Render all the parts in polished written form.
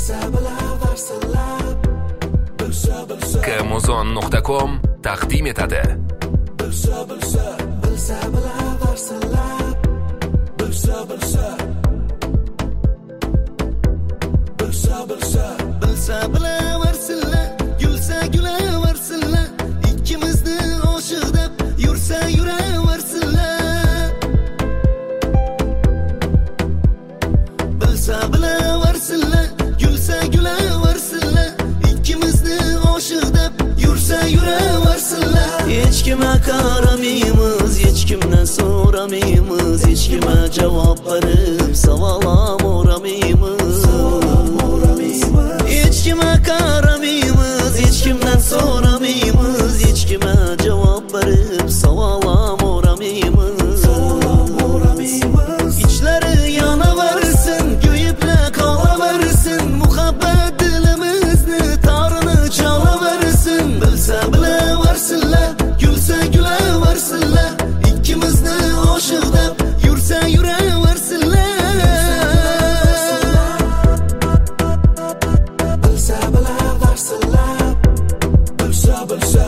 Kmuzon.com taqdim etadi. Hech kimga qaramaymiz, hech kimdan so'ramaymiz, hech kimga javob berib savol so'ramaymiz. Hech kimga qaramaymiz, hech kimdan so'ramaymiz, hech kimga javob berib savol so'ramaymiz. İçleri yanaversin, köyüple kalaversin, muhabbet dilimizni tarını çalaversin. Bilse bileversinler, gülse güleversinler, İkimizni aşık deb yursa yureversinler. Bilse bileversinler, bilse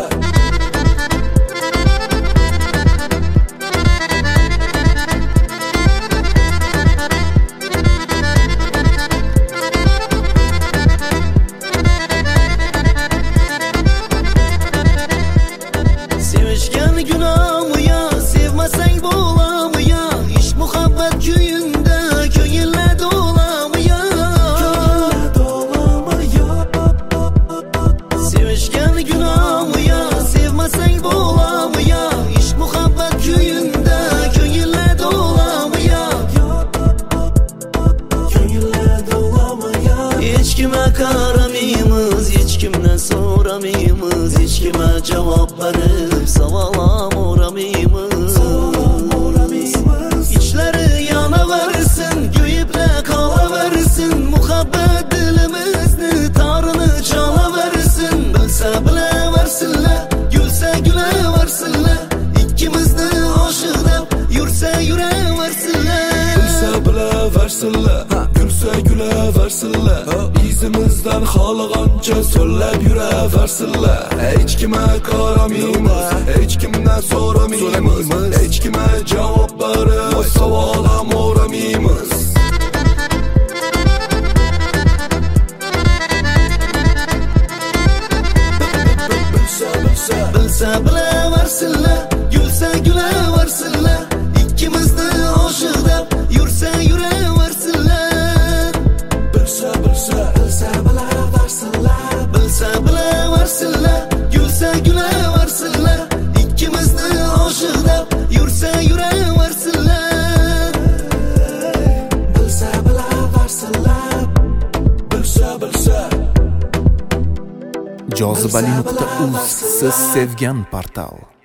Sevişken günah mı ya, sevmesen bola mı ya? İş muhabbet köyünde, köyünle dola mı ya? Sevişken günah mı ya, sevmesen bola mı ya? İş muhabbet köyünde, köyünle dola mı ya? Hiç kime qaramaymiz, hiç kimden so'ramaymiz, hiç kime cevap verib savol so'ramaymiz. İçleri yanaversin, köyüple kalaversin, muhabbet dilimizni tarını çalaversin. Bilse bileversinler, gülse güleversinler, İkimizni aşık deb yursa yureversinler. Bilse bileversinler, gülse güleversinler, İzimizden xalagancha so'llab yuraversinler. Hech kimga qaramaymiz, hech kimdan so'ramaymiz, hech kimga javob berib savol ham so'ramaymiz. Bilse bileversinler, gülse güleversinler, İkimizni aşık deb yursa yureversinler. Bilse bileversinler, gülse güleversinler, İkimizni aşık deb yursa yureversinler. Bilse Jozibali.uz siz sevgan portal.